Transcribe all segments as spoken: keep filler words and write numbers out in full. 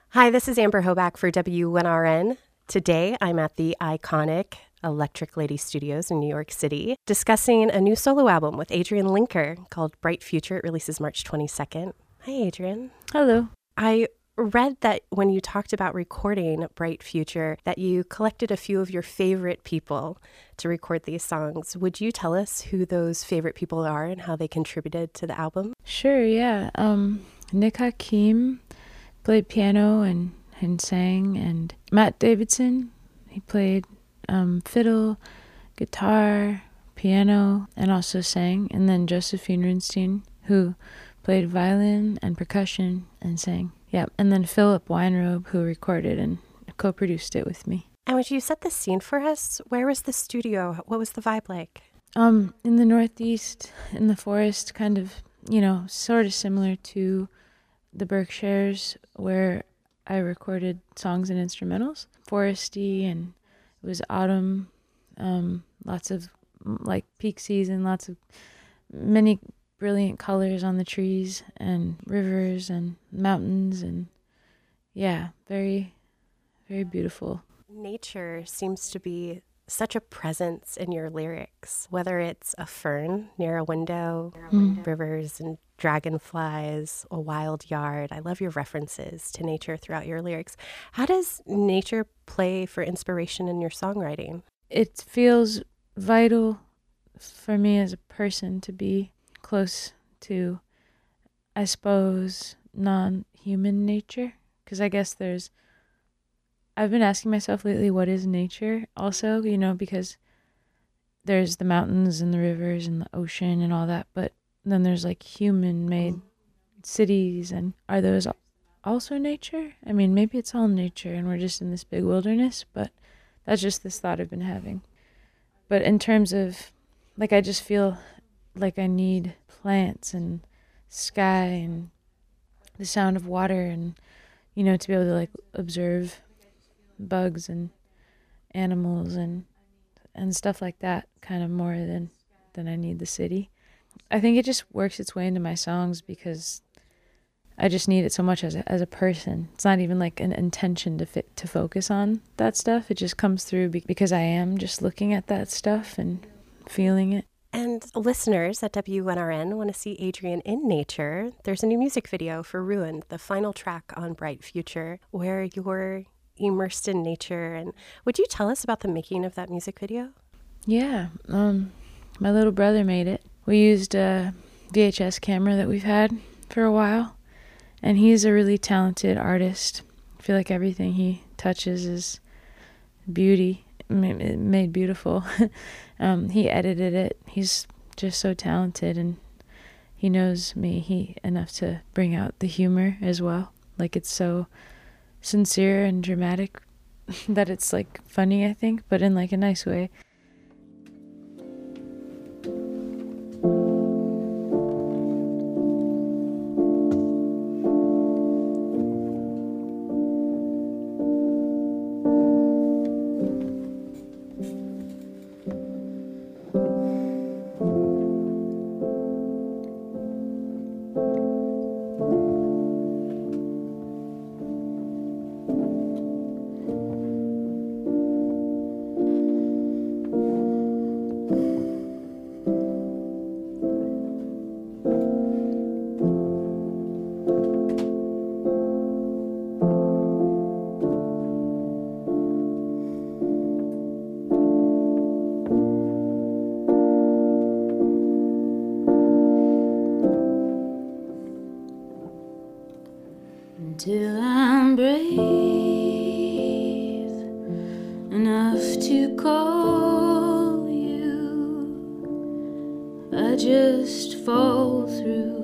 Hi, this is Amber Hoback for W N R N. Today, I'm at the iconic Electric Lady Studios in New York City, discussing a new solo album with Adrienne Linker called Bright Future. It releases March twenty-second. Hi, Adrienne. Hello. I read that when you talked about recording Bright Future, that you collected a few of your favorite people to record these songs. Would you tell us who those favorite people are and how they contributed to the album? Sure, yeah. Um, Nick Hakim played piano and, and sang, and Matt Davidson, he played um, fiddle, guitar, piano, and also sang. And then Josephine Runstein, who played violin and percussion and sang. Yeah, and then Philip Weinrobe, who recorded and co-produced it with me. And would you set the scene for us? Where was the studio? What was the vibe like? Um, in the Northeast, in the forest, kind of, you know, sort of similar to the Berkshires, where I recorded songs and instrumentals. Foresty, and it was autumn, um, lots of, like, peak season, lots of, many brilliant colors on the trees and rivers and mountains, and yeah, very, very beautiful. Nature seems to be such a presence in your lyrics, whether it's a fern near a window, mm. rivers and dragonflies, a wild yard. I love your references to nature throughout your lyrics. How does nature play for inspiration in your songwriting? It feels vital for me as a person to be close to, I suppose, non-human nature, because I guess there's, I've been asking myself lately, what is nature also, you know, because there's the mountains and the rivers and the ocean and all that, but then there's like human-made cities, and are those also nature? I mean, maybe it's all nature and we're just in this big wilderness, but that's just this thought I've been having. But in terms of, like, I just feel like I need plants and sky and the sound of water, and, you know, to be able to, like, observe bugs and animals and and stuff like that, kind of more than than I need the city. I think it just works its way into my songs because I just need it so much as a, as a person. It's not even like an intention to fit, to focus on that stuff. It just comes through be- because I am just looking at that stuff and feeling it. And listeners at W N R N want to see Adrienne in nature. There's a new music video for Ruined, the final track on Bright Future, where you're immersed in nature. And would you tell us about the making of that music video? Yeah, um, my little brother made it. We used a V H S camera that we've had for a while, and he's a really talented artist. I feel like everything he touches is beauty, made beautiful. um, he edited it. He's just so talented, and he knows me he enough to bring out the humor as well. Like, it's so sincere and dramatic that it's like funny, I think, but in like a nice way. Till I'm brave enough to call you, I just fall through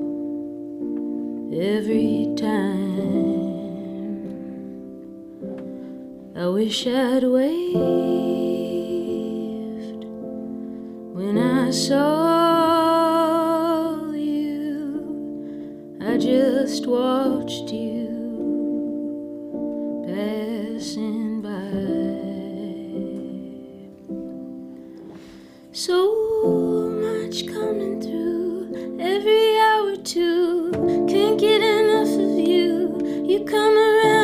every time. I wish I'd waved when I saw you. I just watched you passing by. So much coming through every hour or two. Can't get enough of you. You come around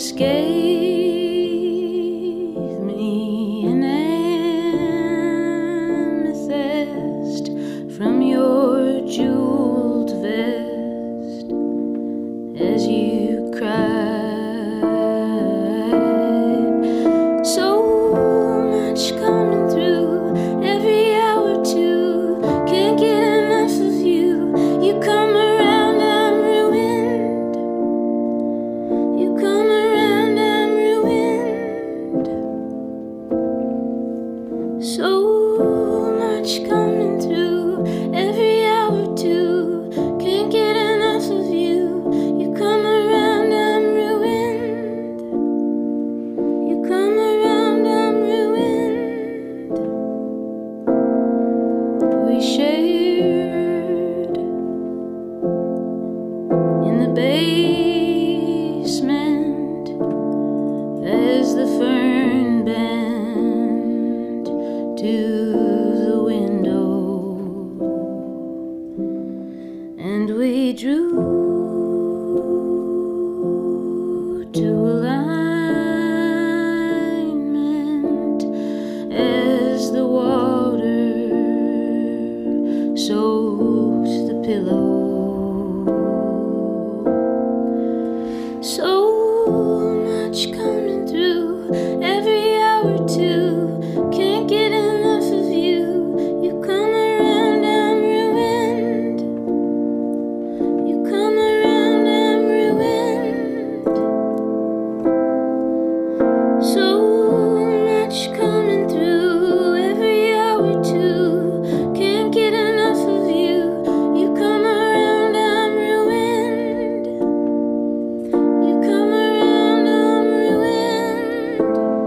just gave me an amethyst from your jeweled vest as you cried. So much coming through every hour too. Can't get enough of you. You come around, I'm ruined. You come around, I'm ruined. So much coming through every hour too. Can't get enough of you. You come around, I'm ruined. You come around, I'm ruined. We shared in the basement as the fern bent to the window, and we drew to alignment as the water soaked the pillow. So much coming through every hour too. Can't get enough of you. You come around, I'm ruined. You come around, I'm ruined. So much coming through every hour too. Can't get enough of you. You come around, I'm ruined. You come around, I'm ruined.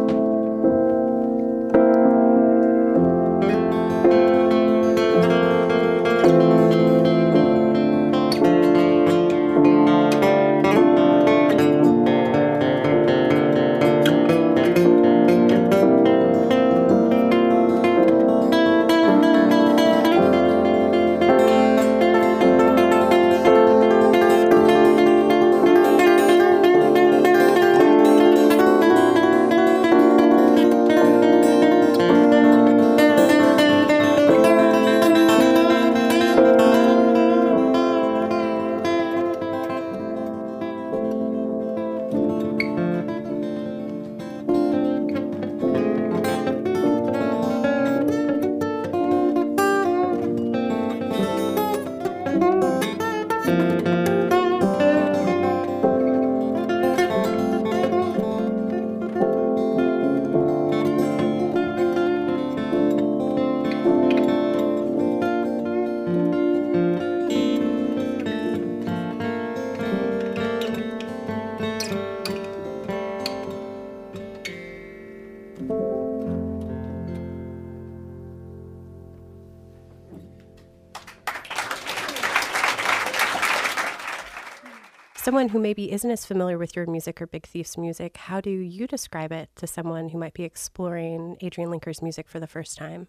Someone who maybe isn't as familiar with your music or Big Thief's music, how do you describe it to someone who might be exploring Adrianne Lenker's music for the first time?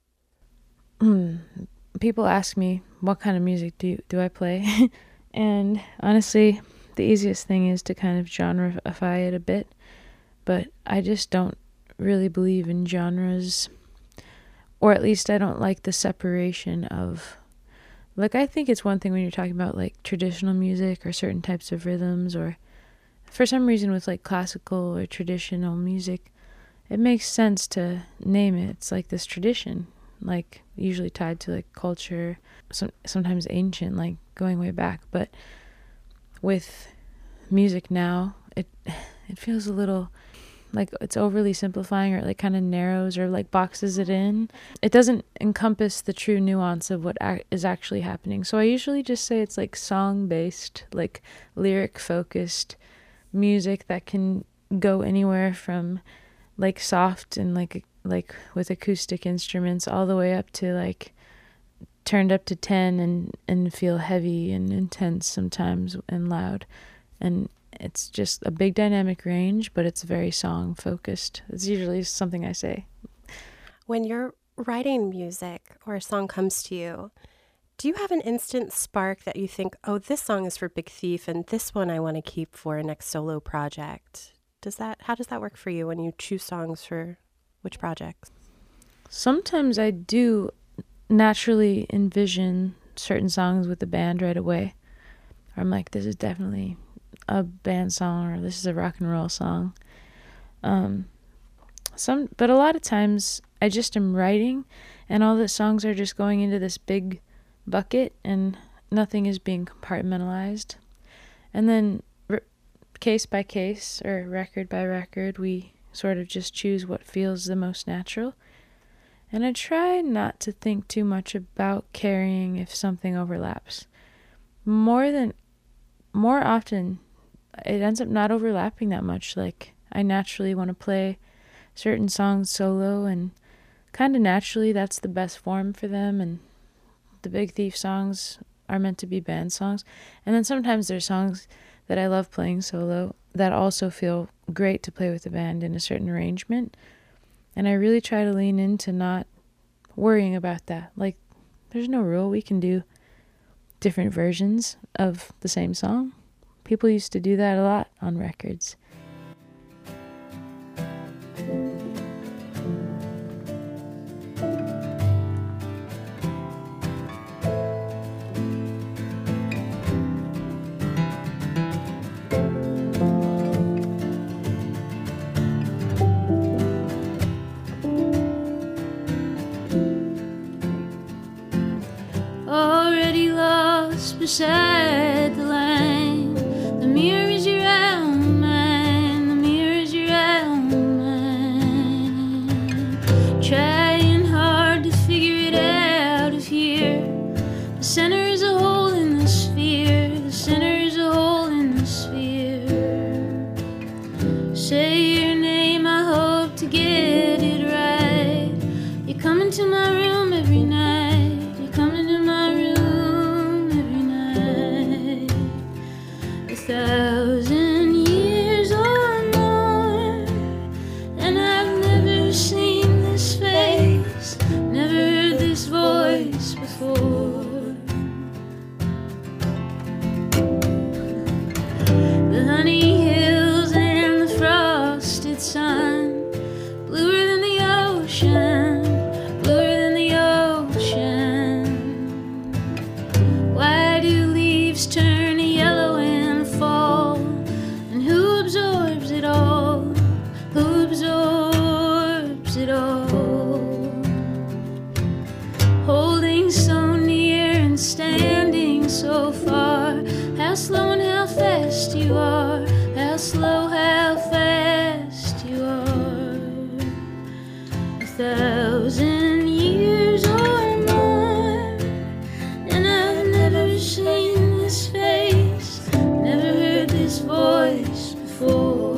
Mm, people ask me, what kind of music do you, do I play? And honestly, the easiest thing is to kind of genreify it a bit. But I just don't really believe in genres. Or at least I don't like the separation of... Like, I think it's one thing when you're talking about, like, traditional music or certain types of rhythms, or for some reason with, like, classical or traditional music, it makes sense to name it. It's like this tradition, like, usually tied to, like, culture, some, sometimes ancient, like, going way back. But with music now, it it feels a little... like it's overly simplifying, or it like kind of narrows or like boxes it in. It doesn't encompass the true nuance of what ac- is actually happening. So I usually just say it's like song-based, like lyric-focused music that can go anywhere from like soft and like like with acoustic instruments all the way up to like turned up to ten and, and feel heavy and intense sometimes and loud. And it's just a big dynamic range, but it's very song-focused. It's usually something I say. When you're writing music or a song comes to you, do you have an instant spark that you think, oh, this song is for Big Thief and this one I want to keep for a next solo project? Does that how does that work for you when you choose songs for which projects? Sometimes I do naturally envision certain songs with the band right away. I'm like, this is definitely a band song, or this is a rock and roll song. Um, some, but a lot of times I just am writing, and all the songs are just going into this big bucket, and nothing is being compartmentalized. And then r- case by case, or record by record, we sort of just choose what feels the most natural. And I try not to think too much about caring if something overlaps. More than, more often, it ends up not overlapping that much. Like, I naturally want to play certain songs solo, and kind of naturally that's the best form for them, and the Big Thief songs are meant to be band songs. And then sometimes there's songs that I love playing solo that also feel great to play with the band in a certain arrangement. And I really try to lean into not worrying about that. Like, there's no rule. We can do different versions of the same song. People used to do that a lot on records. Already lost beside the line. The mirror is your own mind. The mirror is your own mind. Trying hard to figure it out of here. The center is a hole in the sphere. The center is a hole in the sphere. Say your name, I hope to get it right. You come into my room every night. You come into my room every night. A thousand years or more, and I've never seen this face, never heard this voice before. The honey hills and the frosted sun, bluer than the ocean, bluer than the ocean. Why do leaves turn yellow in the fall? And who absorbs it all? Who absorbs it all? Holding so near and standing so far. How slow and how fast you are. How slow, how fast you are. A thousand years or more, and I've never seen this face, never heard this voice before.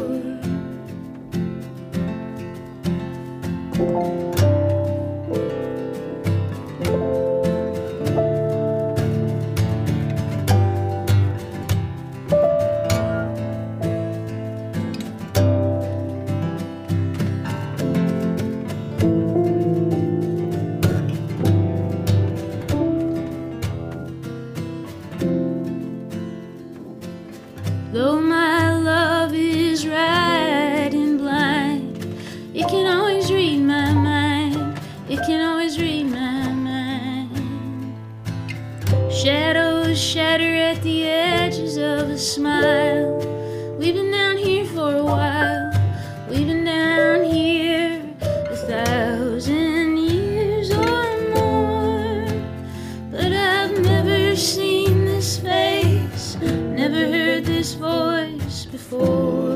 Though my love is riding blind, it can always read my mind. It can always read my mind. Shadows shatter at the edges of a smile. We've been down here for a while. We've been down here a thousand years or more. But I've never seen this face, never heard this voice before.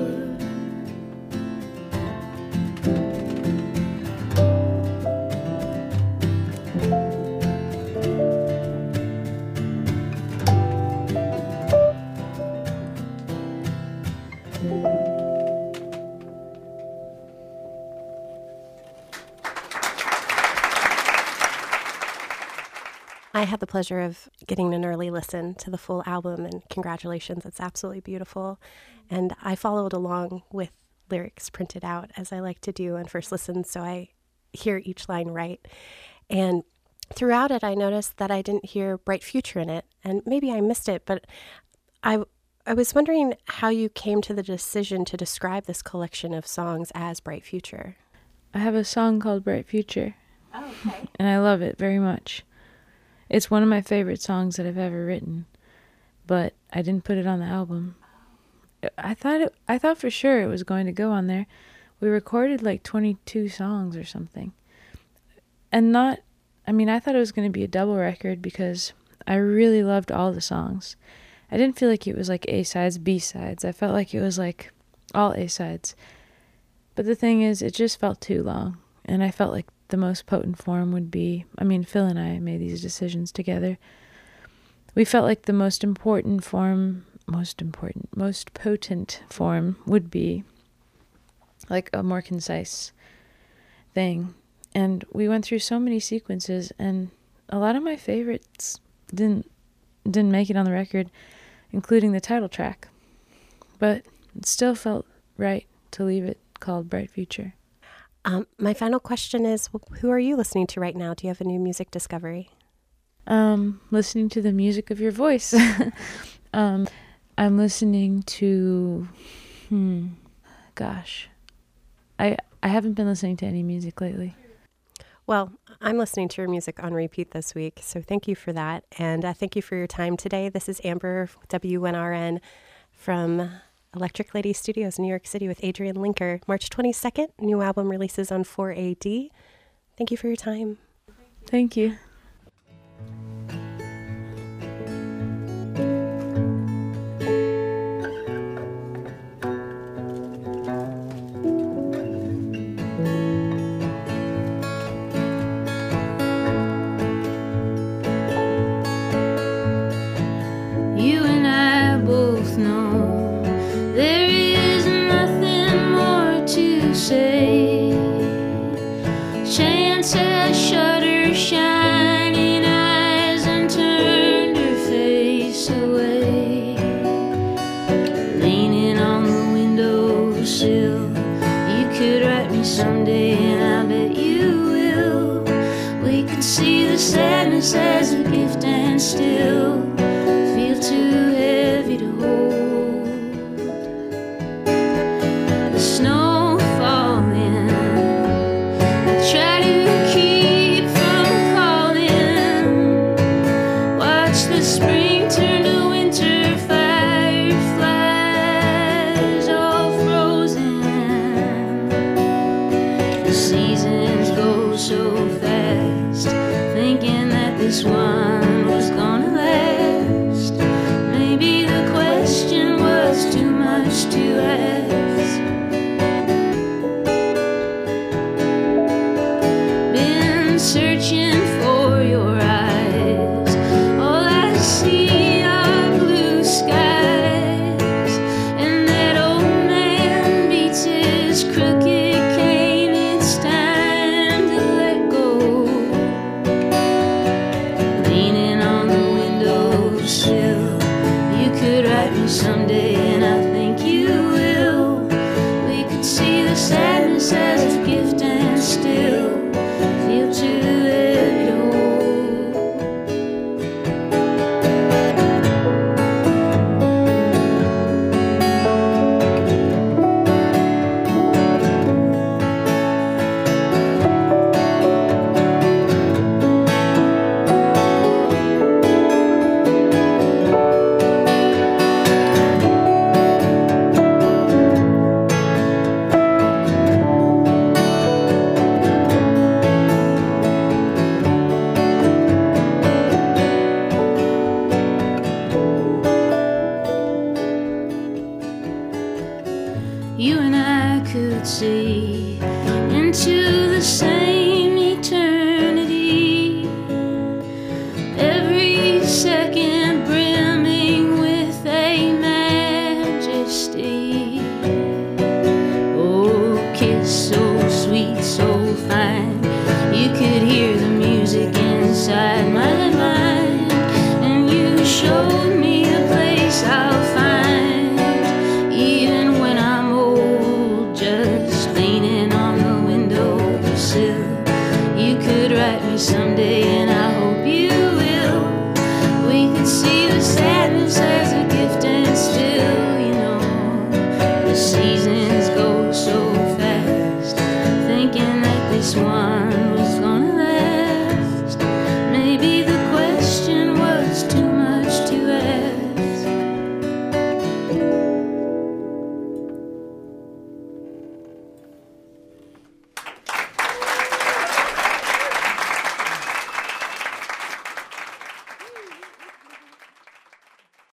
I had the pleasure of getting an early listen to the full album, and congratulations, it's absolutely beautiful. And I followed along with lyrics printed out, as I like to do on first listen, so I hear each line right. And throughout it, I noticed that I didn't hear Bright Future in it, and maybe I missed it, but I I was wondering how you came to the decision to describe this collection of songs as Bright Future. I have a song called Bright Future. Oh, okay. And I love it very much. It's one of my favorite songs that I've ever written, but I didn't put it on the album. I thought it, I thought for sure it was going to go on there. We recorded like twenty-two songs or something. And not, I mean, I thought it was going to be a double record because I really loved all the songs. I didn't feel like it was like A-sides, B-sides. I felt like it was like all A-sides. But the thing is, it just felt too long. And I felt like the most potent form would be, I mean, Phil and I made these decisions together. We felt like the most important form, most important, most potent form would be like a more concise thing. And we went through so many sequences, and a lot of my favorites didn't didn't make it on the record, including the title track. But it still felt right to leave it called Bright Future. Um, my final question is, who are you listening to right now? Do you have a new music discovery? Um, listening to the music of your voice. um, I'm listening to, hmm, gosh, I I haven't been listening to any music lately. Well, I'm listening to your music on repeat this week, so thank you for that. And uh, thank you for your time today. This is Amber, W N R N, from Electric Lady Studios in New York City with Adrian Linker. March twenty-second, new album releases on four A D. Thank you for your time. Thank you. You and I both know there is nothing more to say. Chance has shut her shining eyes and turned her face away. Leaning on the windowsill, you could write me someday, and I bet you will. We could see the sadness as a gift and still feel too heavy to hold. The snow falling, I try to keep from calling. Watch the spring turn to winter, fireflies all frozen. The seasons go so fast, thinking that this one was gonna last. Maybe the question was too much to ask. Been searching for your eyes, all I see are blue skies, and that old man beats his crooked cane. It's time to let go. Leaning on the windowsill, you could write me someday, and I think you will. We could see the sadness as a gift and still feel too heavy to hold. You and I could see into the same eternity, every second brimming with a majesty. Oh, kiss so sweet, so fine, you could hear the music inside my mind, and you showed me a place I'll find, even when I'm old, just leaning on the windowsill. the season.